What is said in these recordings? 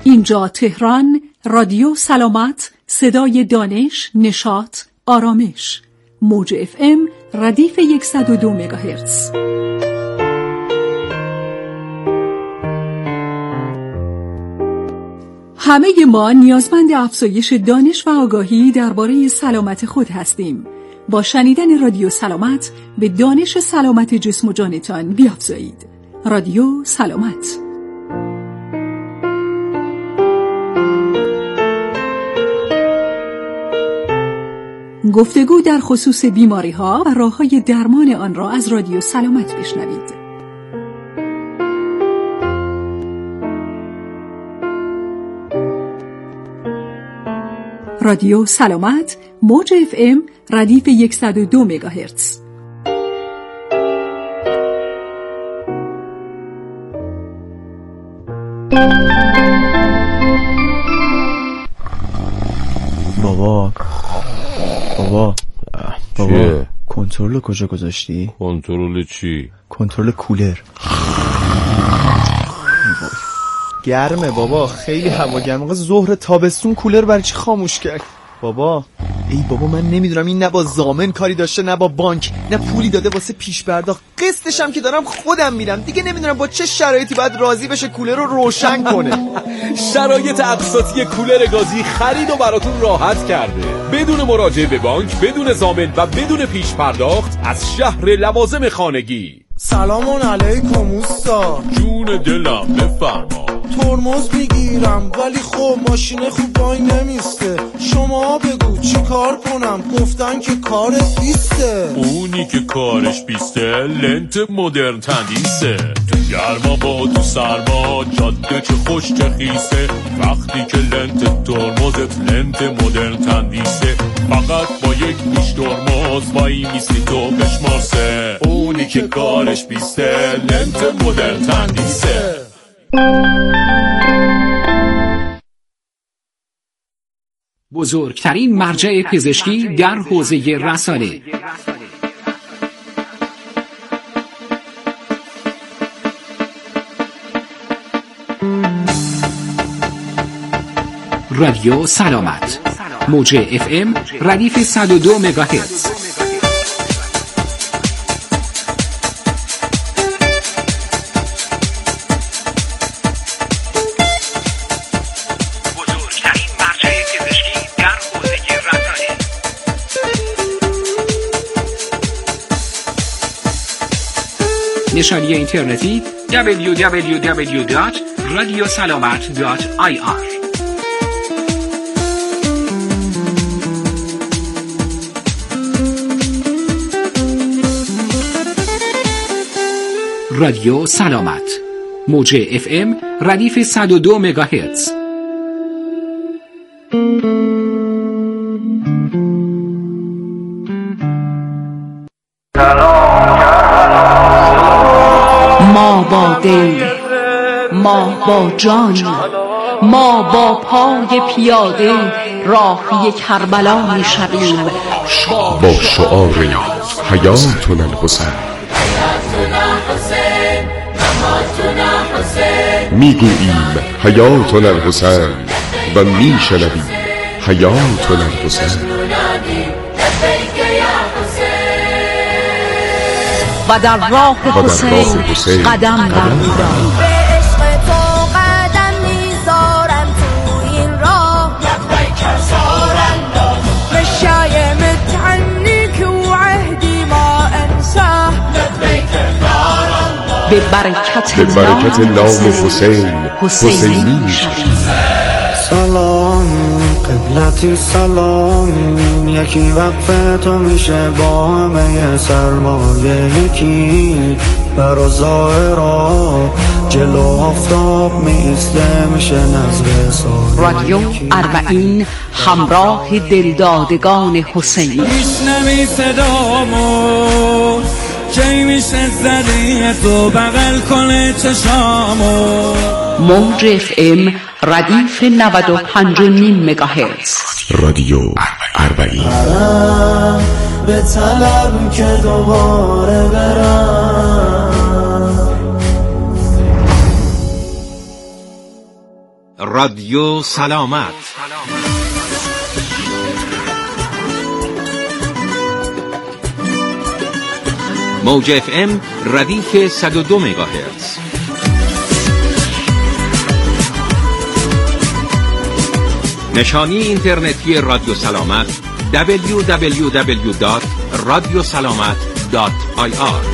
اینجا تهران، رادیو سلامت، صدای دانش، نشاط، آرامش. موج FM ردیف 102 مگاهرتز. همه ما نیازمند افزایش دانش و آگاهی درباره سلامت خود هستیم. با شنیدن رادیو سلامت به دانش سلامت جسم و جانتان بیافزایید. رادیو سلامت. گفتگو در خصوص بیماری‌ها و راه‌های درمان آن را از رادیو سلامت بشنوید. رادیو سلامت، موج FM ردیف 102 مگاهرتز. بابا کنترل کجا گذاشتی؟ کنترل چی؟ کنترل کولر. گرمه بابا، خیلی هوا گرمه. ظهر تابستون کولر برای چی خاموش کرد؟ بابا ای بابا، من نمیدونم این نه با ضامن کاری داشته نه با بانک، نه پولی داده واسه پیش پرداخت. قسطش هم که دارم خودم میدم. دیگه نمیدونم با چه شرایطی باید راضی بشه کولر رو روشن کنه. شرایط اقساطی کولر گازی خرید و براتون راحت کرده. بدون مراجعه به بانک، بدون ضامن و بدون پیش پرداخت از شهر لوازم خانگی. سلام علیکم اوستا. جون دلم بفرما. ترمز میگیرم ولی خب ماشین خوب وای نمیسته. شما بگو چی کار کنم؟ گفتن که کارت بیسته. اونی که کارش بیسته لنت مدرن تندیسه. تو گرما با تو سرما جاده چه خوش چه خیسه. وقتی که لنت ترمزت لنت مدرن تندیسه. فقط با یک گوش ترمز وای میسی تو بشمارسه. اونی که کارش بیسته لنت مدرن تندیسه. بزرگترین مرجع پزشکی در حوزه رسانه. رادیو سلامت، موج FM ردیف 102 مگاهرتز. نشانی اینترنتی www.radiosalamat.ir. رادیو سلامت، موج FM ردیف 102 مگاهرتز. ما با دل، ما با جان، ما با پای پیاده راهی کربلا می شویم. با شعار حیاتنا الحسین میگوییم حیاتنا الحسین و میشنویم حیاتنا الحسین. و در راه حسین قدم برمی‌داریم. به عشق تو قدم میذارم تو این راه. لبیک رسول مشای متعنیک و عهدی ما انساه. لبیک به برکت نام حسینی میشویم. سلام قبلتی سلام، یکی وقفه تو میشه با همه سرمایه. یکی برا ظاهرا جلو آفتاب میسته میشه نظر سال. رادیو 40 همراه دلدادگان حسینی. میشنوی صدامو کی میشه زدی تو بغل کنه چشامو. موج FM ردیف 95.5 مگاهرتز. رادیو 40. به طلب که دوباره برم. رادیو سلامت. موج FM ردیف 102 مگاهرتز. نشانی اینترنتی رادیو سلامت www.radiosalamat.ir.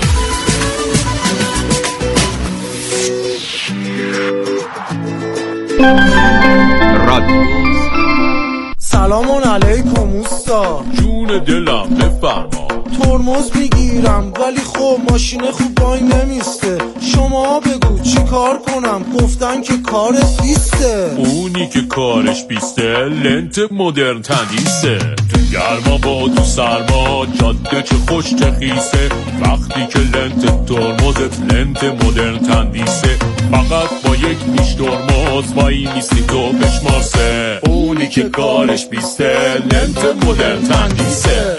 سلام علیکم اوستا. جون دلم بفرما. ترمز میگیرم ولی خب ماشین خوب وای نمیسته. شما بگو چی کار کنم؟ گفتن که کارت بیسته. اونی که کارش بیسته لنت مدرن تندیسه. تو گرما با تو سرما جاده چه خوش چه خیسه. وقتی که لنت ترمزت لنت مدرن تندیسه. فقط با یک میش ترمز وای میستی تو بشمارسه. اونی که کارش بیسته لنت مدرن تندیسه.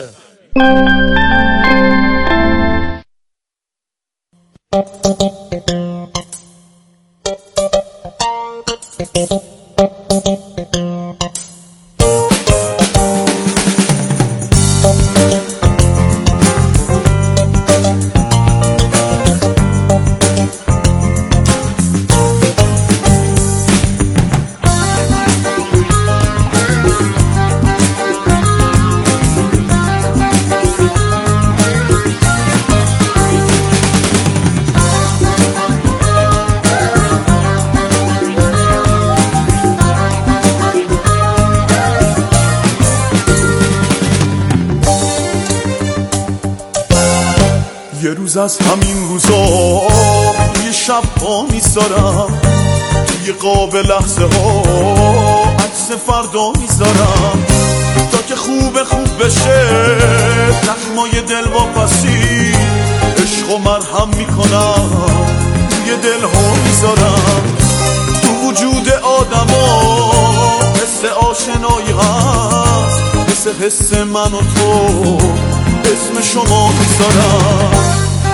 یه روز از همین روزا توی شب ها میذارم، توی قاب لحظه ها عکس فردا میذارم، تا که خوب بشه زخمای دل واپسی عشق و مرهم میکنم، توی دل ها میذارم. تو وجود آدم ها حس آشنایی هست، حس من و تو اسم شما میذارم.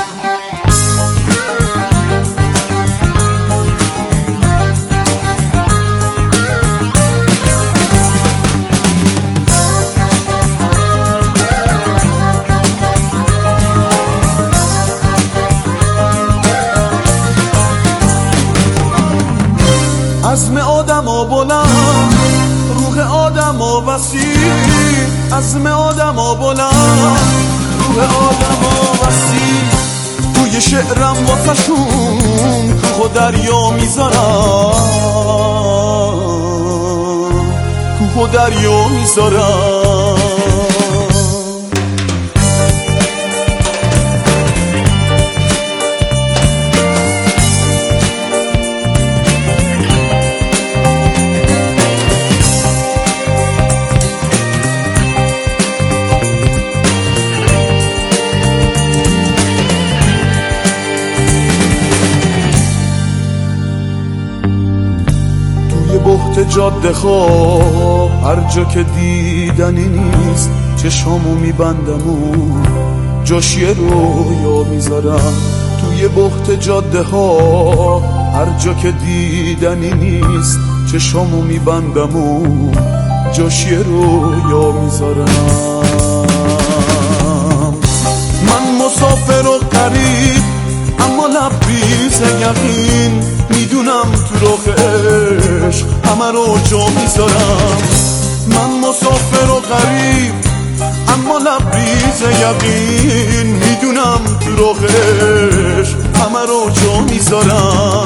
عزم آدم ها بلند، روح آدم ها وسیع، عزم آدم ها بلند، روح آدم ها وسیع. توی شعرم واسشون کوه و دریا میذارم، کوه و دریا میذارم. بحت جاده ها هر جا که دیدنی نیست، چشامو میبندم و جاش یه رویا میذارم. توی بحت جاده ها هر جا که دیدنی نیست، چشامو میبندم و جاش یه رویا میذارم. من مسافر و غریب اما لبریز یقین، میدونم تو راه عشق همه رو جا میذارم. من مسافر و غریب اما لبریز یقین، میدونم تو راه عشق همه رو جا میذارم.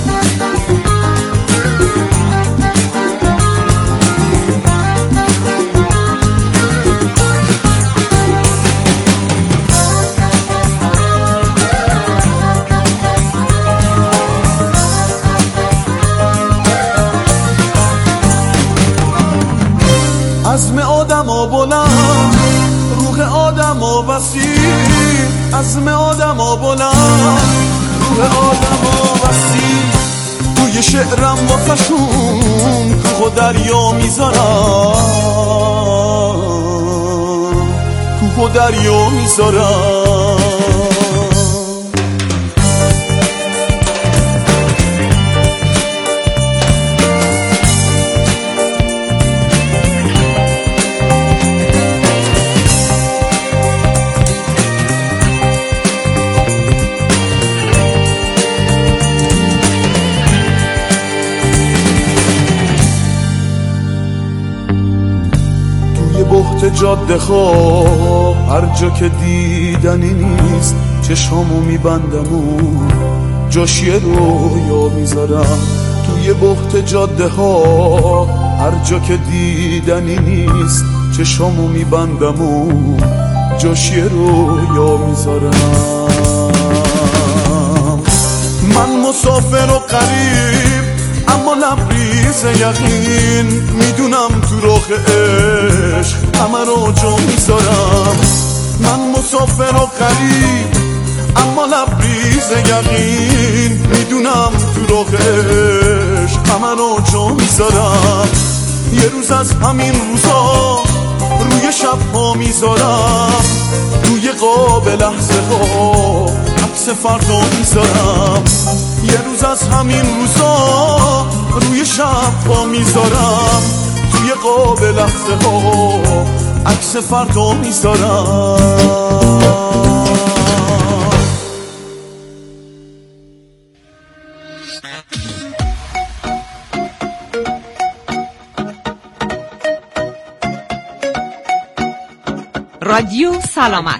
عزم آدم ها بلند، روح آدم ها وسیع، عزم آدم ها بلند، روح آدم ها وسیع. توی شعرم واسشون کوه و دریا میذارم، کوه و دریا میذارم. بخت جاده ها هر جا که دیدنی نیست چشامو میبندم و جاش یه رویا میذارم توی بخت جاده ها هر جا که دیدنی نیست چشامو میبندم و جاش یه رویا میذارم. من مسافر و غریب اما لبریز یقین میدونم تو راه عشق همه رو جا میذارم. من مسافر و غریب اما لبریز یقین میدونم تو راه عشق همه رو جا میذارم. یه روز از همین روزا روی شب‌ها میذارم روی قاب لحظه ها عکس فردا میذارم. یه روز از همین روزا روی شب‌ها میذارم توی قاب لحظه ها عکس فردا میذارم. رادیو سلامت.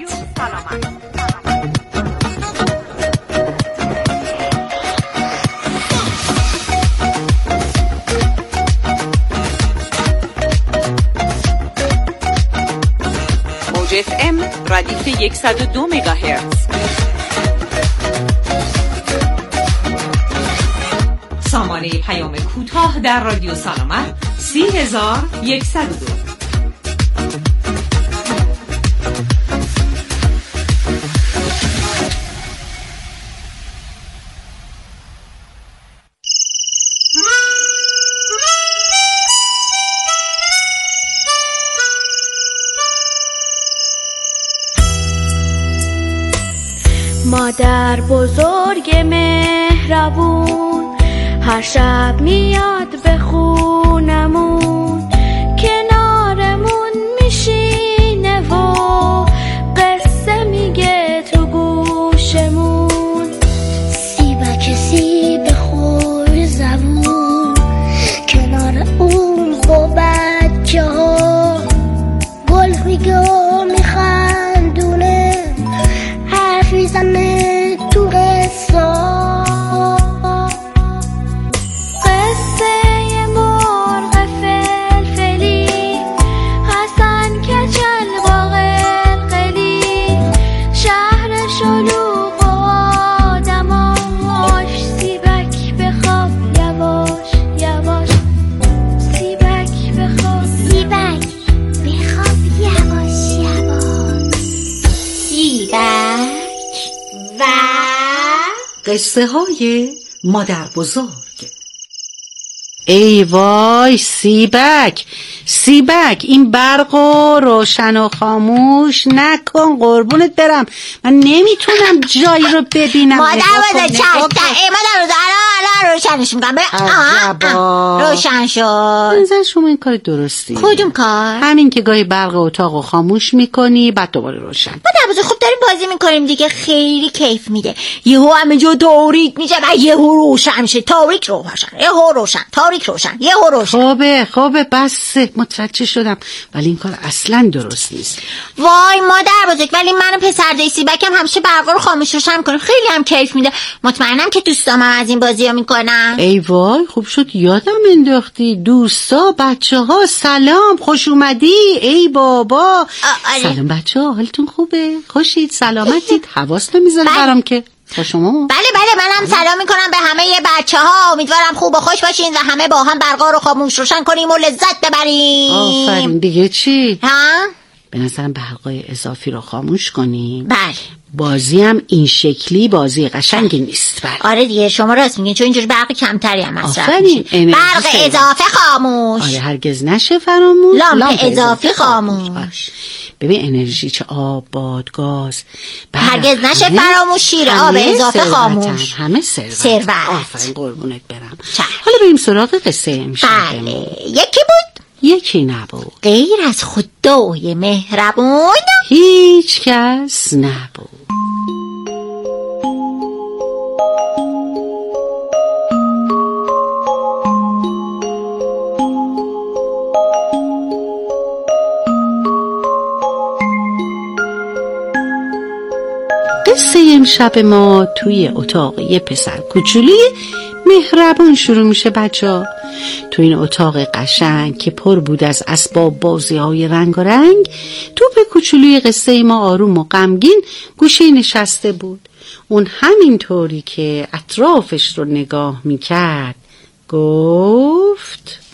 موج FM ردیف 102 مگاهرتز. سامانه پیام کوتاه در رادیو سلامت 30102. مادر بزرگ مهربون هر شب میاد به خونمون کنارمون میشینه و قصه میگه تو گوشمون. سیبک سیب خور زبون کنار اون با بچه ها گل میگه و میخندونه حرف میزنه تو قصه. قصه های مادر بزرگ. ای وای سیبک این برق و روشن و خاموش نکن قربونت برم. من نمیتونم جایی رو ببینم. مادر بزرگ مادر روشنش میکنم. روشن شد. نظر شما این کار درستی؟ کدوم کار؟ همین که گاهی برق اتاق رو خاموش میکنی بعد دوباره روشن. مادر بزرگ خب داریم بازی میکنیم دیگه خیلی کیف میده. یهو همه جا تاریک میشه و یهو روشن میشه. تاریک روشن یهو روشن تاریک روشن یهو روشن. خوبه بس متوجه شدم ولی این کار اصلا درست نیست. وای مادر بزرگ ولی من و پسر سیبکم همیشه برق رو خاموش روشن میکنیم. خیلی هم کیف میده. مطمئنم که دوستام هم از این بازی‌ها میکنن. ای وای خوب شد یادم انداختی. دوستا بچه‌ها سلام خوش اومدی. ای بابا سلام بچه‌ها حالتون خوبه؟ خوشید سلامتید؟ حواس نمیذاره برام که با شما. بله منم سلام میکنم به همه بچه‌ها. امیدوارم خوب و خوش باشین و همه با هم برقا رو خاموش روشن کنیم و لذت ببریم. آفرین. دیگه چی؟ ها؟ به نظرم برقای اضافی رو خاموش کنیم. بله. بازی هم این شکلی بازی قشنگی نیست. بله. آره دیگه شما راست میگین چون اینجوری برق کمتری هم مصرف میشه. برق اضافه خاموش. آره هرگز نشه فراموش. لامپ اضافی خاموش. ببین انرژی چه آب باد گاز هرگز نشه فراموش. شیر آب اضافه خاموش. همه ثروت. آفرین قربونت برم. حالا بریم سراغ قصه امشب. بله یکی بود یکی نبود. غیر از خدای مهربون هیچ کس نبود. شب ما توی اتاق یه پسر کوچولی مهربون شروع میشه بچه‌ها. تو این اتاق قشنگ که پر بود از اسباب بازی‌های رنگارنگ، توپ کوچولوی قصه ما آروم و غمگین گوشه نشسته بود. اون همینطوری که اطرافش رو نگاه میکرد گفت: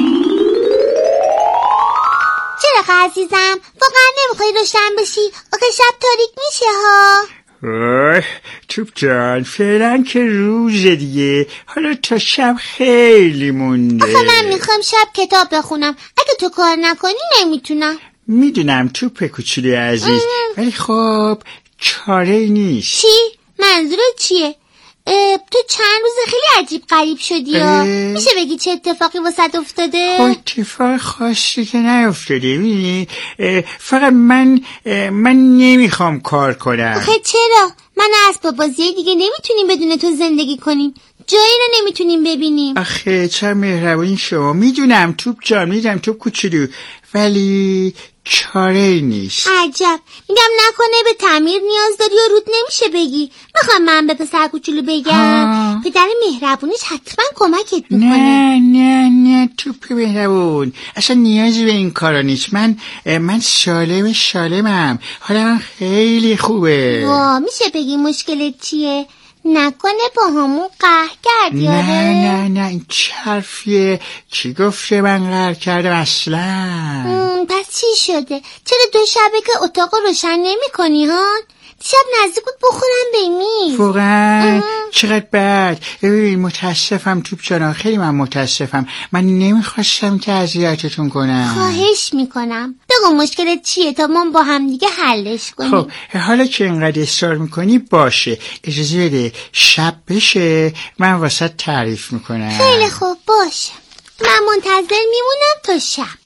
چرا عزیزم واقعا نمیخوای روشن بشی؟ آخه شب تاریک میشه ها. توپ جان فعلا که روزه دیگه، حالا تا شب خیلی مونده. آخه من میخوام شب کتاب بخونم، اگه تو کار نکنی نمیتونم. میدونم توپ کوچولی عزیز، ولی خب چاره نیست. چی؟ منظورت چیه؟ تو چند روز خیلی عجیب غریب شدی ها. میشه بگی چه اتفاقی واسط افتاده؟ اتفاق خاصی که نیفتاده. میدونی فقط من نمیخوام کار کنم. آخه چرا؟ من اسباب بازی دیگه نمیتونیم بدون تو زندگی کنیم، جایی رو نمیتونیم ببینیم. آخه چه مهربونی شما. میدونم توپ جان، میدونم توپ کوچولو، ولی چاره نیست. عجب. میگم نکنه به تعمیر نیاز داری و رود نمیشه بگی. میخوام من به پسر کوچولو بگم پدر مهربونش حتما کمکت میکنه. نه توپ مهربون، اصلا نیازی به این کارا نیست. من سالمم، حالا من خیلی خوبه. میشه بگی مشکلت چیه؟ نکنه با همون قهر کردی؟ نه این چه حرفیه؟ کی گفته من قهر کردم اصلا؟ پس چی شده؟ چرا 2 شبه که اتاق روشن نمی کنی ها؟ شب نزدیک بود بخورم بمیز. واقعا چقدر بد. متاسفم توپ جانا، خیلی من متاسفم. من نمیخواستم که اذیتتون کنم. خواهش میکنم بگو مشکلت چیه تا ما با هم دیگه حلش کنیم. خب حالا که اینقدر اصرار میکنی باشه، اجازه بده شب بشه من واسه تعریف میکنم. خیلی خوب باشه، من منتظر میمونم تا شب.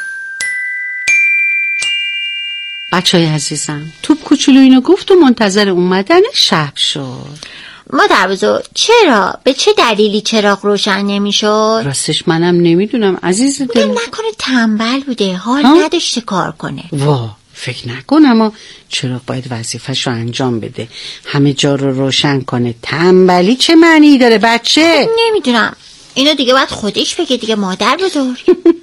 بچه‌های عزیزم، توپ کوچولو اینو گفت و منتظر اومدن شب شد. مادر بزرگ چرا؟ به چه دلیلی چراغ روشن نمیشد؟ راستش منم نمیدونم عزیز دل. نکنه تنبل بوده، حال نداشته کار کنه. فکر نکنم، اما چراغ باید وظیفه‌ش رو انجام بده، همه جا رو روشن کنه. تنبلی چه معنی داره بچه؟ نمیدونم، اینو دیگه باید خودش بگه دیگه مادر بزرگ.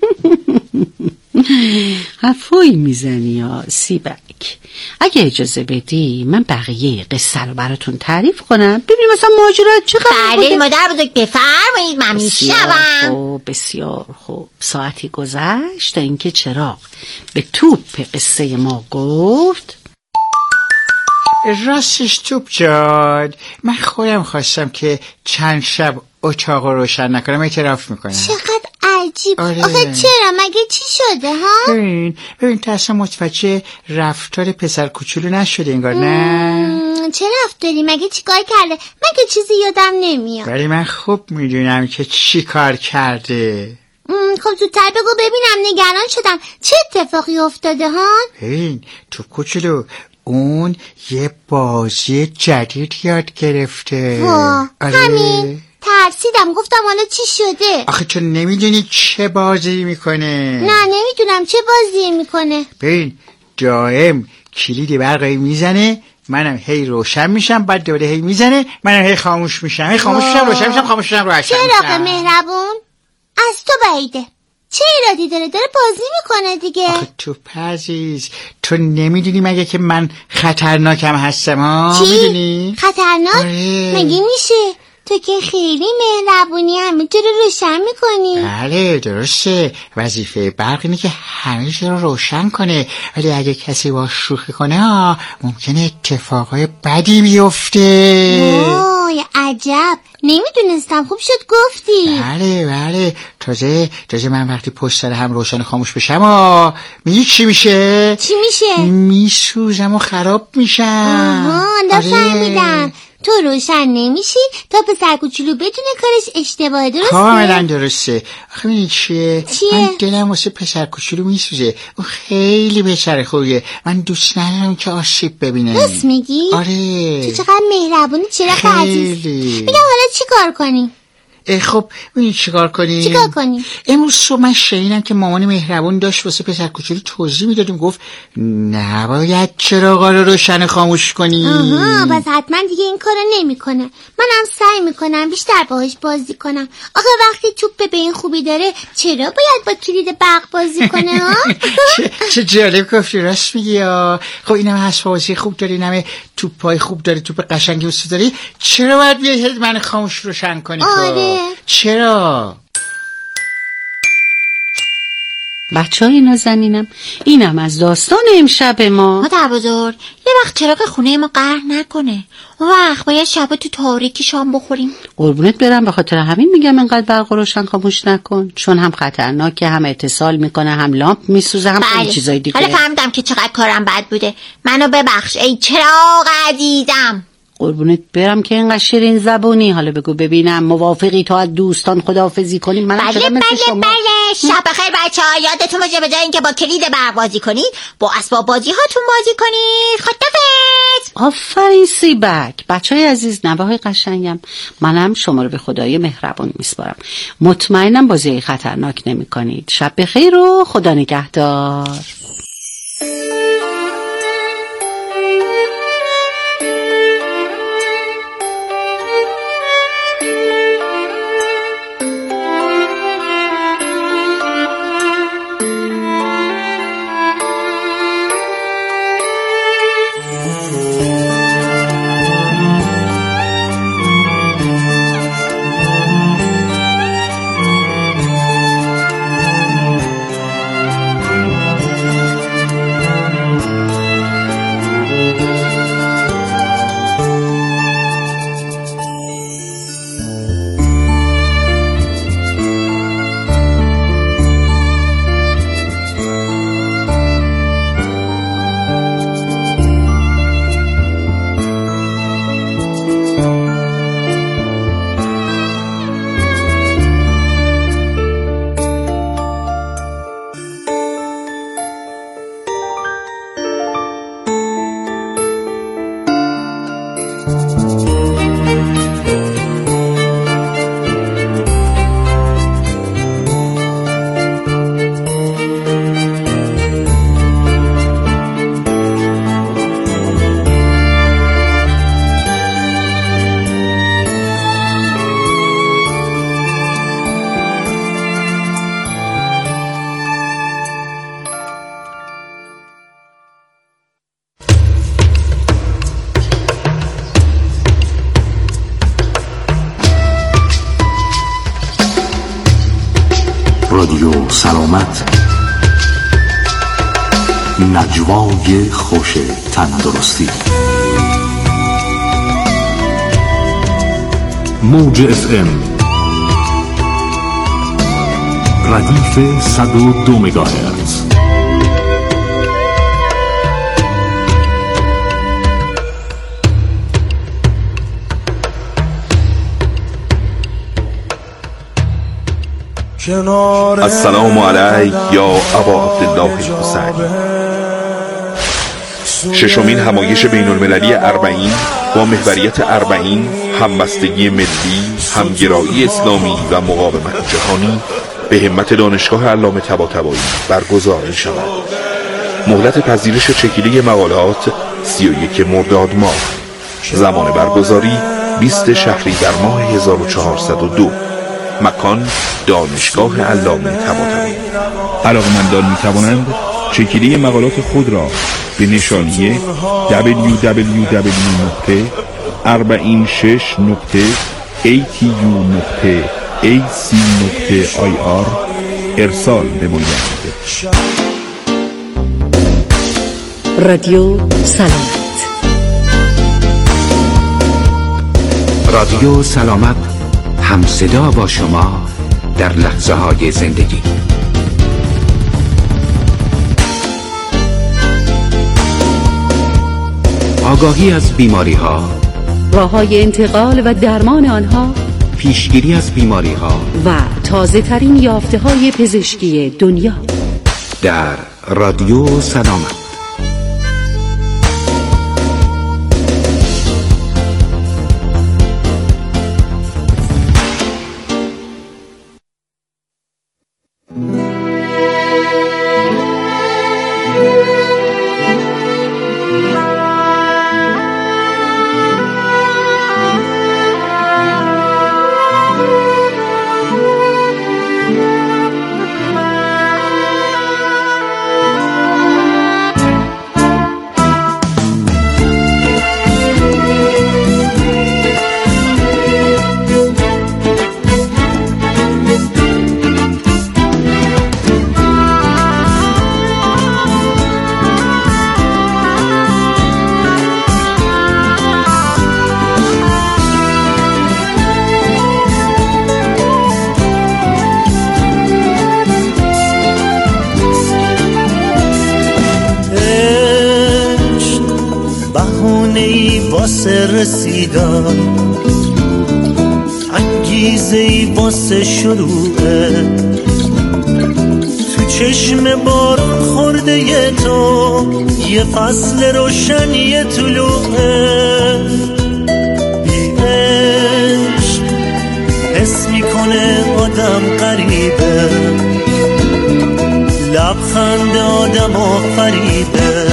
حرفایی میزنی یا سیبک. اگه اجازه بدی من بقیه قصه رو براتون تعریف کنم، ببینیم مثلا ماجرا چقدر بوده. بله مادر بزرگ بفرمایید، من میشنوم. بسیار خوب. ساعتی گذشت تا اینکه چراغ به توپ قصه ما گفت: راستش توپ جان، من خودم خواستم که چند شب اتاق روشن نکنم، اعتراف میکنم. چقدر عجیب. آخه چرا؟ مگه چی شده ها؟ ببین تو اصلا متوجه رفتار پسر کوچولو نشده انگار؟ نه چه رفتاری؟ مگه چی کار کرده؟ من که چیزی یادم نمیاد. ولی من خوب میدونم که چی کار کرده. خب زودتر بگو ببینم، نگران شدم. چه اتفاقی افتاده ها؟ ببین تو کوچولو، اون یه بازی جدید یاد گرفته. همین ترسیدم، گفتم حالا چی شده؟ آخه تو نمیدونی چه بازی میکنه. نه نمیدونم چه بازی میکنه. ببین دائم کلید برقی میزنه، منم هی روشن میشم، بعد دوباره هی میزنه، منم هی خاموش میشم، هی خاموش میشم، روشن میشم، خاموش میشم، روشن میشم. چراغ مهربون از تو بعیده، چه ایرادی داره بازی میکنه دیگه. آخه تو عزیز، تو نمیدونی مگه که من خطرناکم هستم ها؟ چی؟ میدونی؟ خطرناک؟ مگه میشه؟ تو که خیلی مهربونی، همه جا رو روشن میکنی. بله درسته، وظیفه برق اینه که همه جا رو روشن کنه، ولی اگه کسی با شوخی کنه ممکنه اتفاقای بدی بیفته. وای عجب، نمیدونستم، خوب شد گفتی. بله تازه من وقتی پشت سر هم روشن خاموش بشم میگی چی میشه؟ چی میشه؟ میسوزم و خراب میشم. فهمیدم. تو روشن نمیشی تا پسر کوچولو بدونه کارش اشتباهه، درسته؟ کاملا درسته. آخه میدونی چیه؟ من دلم واسه پسر کوچولو میسوزه، اون خیلی پسر خوبیه، من دوست ندارم که آسیب ببینه. درست میگی؟ آره. تو چقدر مهربونی، چرا عزیز. میگم حالا چی کار کنیم؟ خب این چیکار کنیم؟ امروز صبح من شنیدم که مامان مهربون داشت واسه پسر کوچولو توضیح میدادیم، گفت نباید چراغا رو روشن خاموش کنی. آها، پس حتما دیگه این کارو نمیکنه. منم سعی میکنم بیشتر باهاش بازی کنم. آخه وقتی توپ به این خوبی داره چرا باید با کلید برق بازی کنه ها؟ چه جالب گفتی، راست میگی. خب اینم اسباب بازی خوب داری، همه توپای خوب داری، توپ قشنگی واسه داری، چرا باید بیای من خاموش روشن کنی؟ آره. چرا؟ بچه‌های نازنینم، اینم از داستان امشب ما. مادر بزرگ، یه وقت چراغ خونه ما قهر نکنه، اون وقت باید شبا تو تاریکی شام بخوریم. قربونت برم، به خاطر همین میگم انقدر برق روشن خاموش نکن، چون هم خطرناکه، هم اتصال میکنه، هم لامپ میسوزه، هم خیلی چیزای دیگه. حالا فهمیدم که چقدر کارم بد بوده، منو ببخش ای چراغ عزیزم. قربونت برم که اینقدر شیرین زبونی. حالا بگو ببینم موافقی تا از دوستان خداحافظی کنیم؟ بله شب بخیر بچه‌ها، یادتون باشه به جای اینکه با کلید برق بازی کنید با اسباب بازی هاتون بازی کنید. خداحافظ. آفرین سیبک. بچه‌های عزیز، نوه‌های قشنگم، منم شما رو به خدای مهربون میسپارم. مطمئنم بازی خطرناک نمی‌کنید. شب بخیر و خدا نگهدار. رادیو سلامت، نجوای خوش تندرستی. موج FM ردیف 102 مگاهرتز. السلام علیک یا ابا عبدالله الحسین. ششمین همایش بین المللی اربعین با محوریت اربعین، همبستگی ملی، همگرایی اسلامی و مقاومت جهانی به همت دانشگاه علامه طباطبایی برگزار می شود. مهلت پذیرش چکیده مقالات 31 مرداد ماه. زمان برگزاری 20 شهریور ماه 1402. مکان دانشگاه علامه طباطبایی. علاقه‌مندان می‌توانند چکیده مقالات خود را به نشانی www.46.atu.ac.ir ارسال نمایند. رادیو سلامت. رادیو سلامت، همصدا با شما در لحظه های زندگی. آگاهی از بیماری ها، راه‌های انتقال و درمان آنها، پیشگیری از بیماری ها و تازه ترین یافته های پزشکی دنیا در رادیو سلامت. بهانه‌ای واسه رسیدن، انگیزه‌ای واسه شروعه، تو چشم بارون خورده ی تو یه فصل روشنی طلوعه. بی عشق حس میکنه آدم غریبه، لبخند آدم آفریده،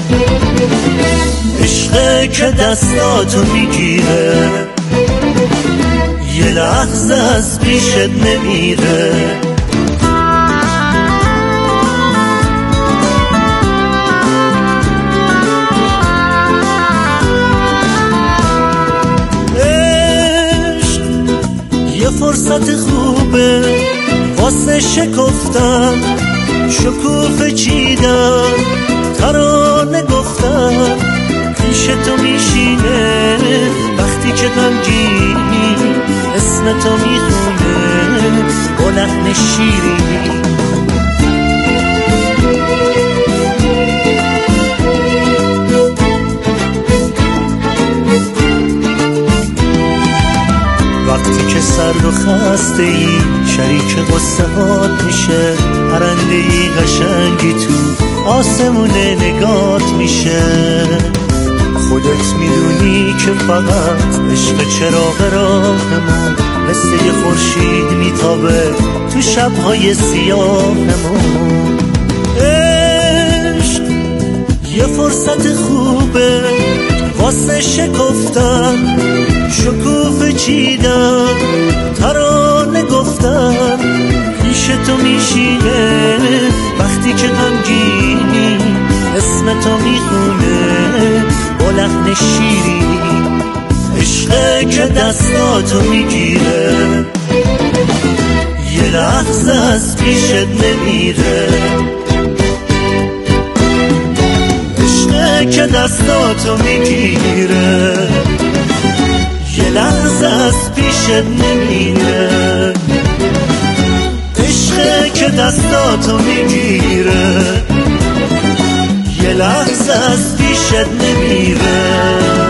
عشقه که دستاتو میگیره، یه لحظه از پیشت نمیره. عشق یه فرصت خوبه واسه شکفتن، شکوفه چیدن، ترانه گفتن، پیش تو میشینه وقتی که غمگینی، اسم تو میخونه با لحن شیرینی. وقتی که سرد و خسته ای شریک غصه هات میشه، پرنده ای قشنگی تو آسمون نگات میشه. خودت میدونی که فقط عشق چراغ راهمون، مثل یه خورشید میتابه تو شبهای سیاهمون. عشق یه فرصت خوبه واسه شکفتن، شکوفه چیدن، ترانه گفتن، پیش تو میشینه وقتی که غمگینی، اسم تو میخونه با لحن شیرینی. عشقه که دستاتو میگیره، یه لحظه از پیشت نمیره. عشقه که دستاتو میگیره، یه لحظه از پیشت نمیره. عشقه که دستاتو میگیره، یه لحظه از پیشت نمیره.